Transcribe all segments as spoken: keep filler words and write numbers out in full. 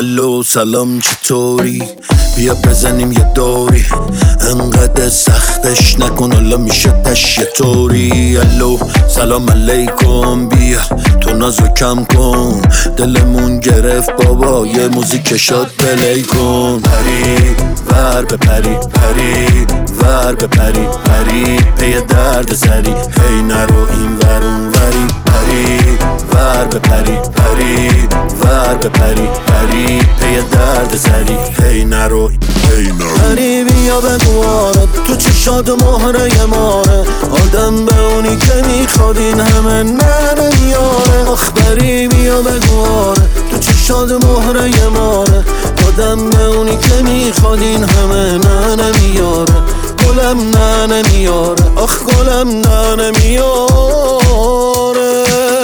الو سلام چطوری؟ بیا بزنیم یه دوری، انقدر سختش نکن حالا میشه تش یه طوری. الو سلام علیکم، بیا تو نازو کم کن، دلمون گرفت بابا یه موزیک شاد پلی کن. پری ور به پری، پری ور به پری، پری پی درد سری، هی نرو این ور اون وری. پری ور به پری، پری ور به پری، پری پی درد سری، هی نرو هی نرو. پری بیا بگواره تو چشات مهره ماره، آدم به اونی که میخواد این همه نه نمیاره. آخ پری بیا بگواره تو چشات مهره ماره، آدم به اونی که میخواد این همه نه نمیاره. گلم نه نمیاره، آخ گلم نه نمیاره.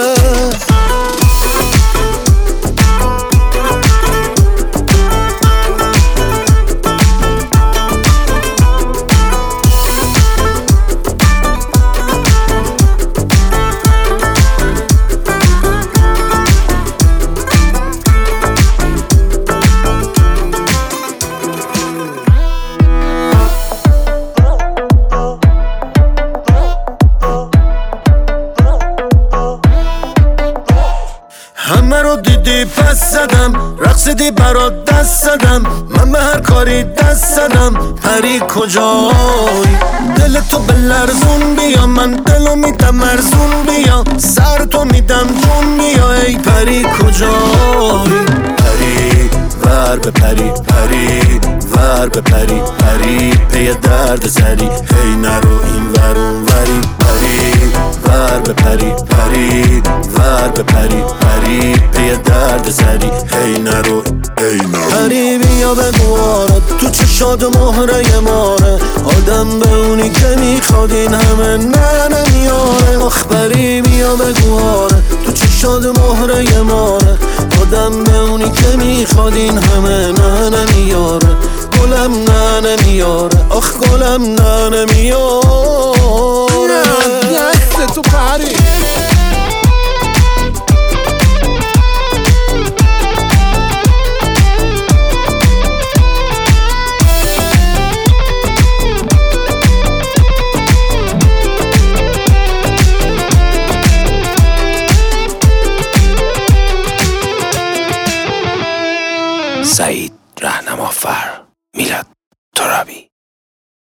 همه رو دیدی پس زدم، رقصیدی برات دست زدم، من به هر کاری دست زدم. پری کجایی؟ دل تو به لرزون بیا، من دلو میدم مرزون بیا، سر تو میدم جون بیا. ای پری کجایی؟ پری ور به پری، پری ور به پری، پری پی درد سری، هی نرو این ور اون وری. پری ور به پری، پری ور به پری، پری پی درد سری، هی نرو هی نرو. پری بیا بگواره تو چشات مهره ماره، آدم به اونی که میخواد این همه نه نمیاره. آخ پری بیا بگواره تو چشات مهره ماره، آدم به اونی که میخواد این همه نه نمیاره. گلم نه نمیاره، آخ گلم نه نمیاره. دست تو پری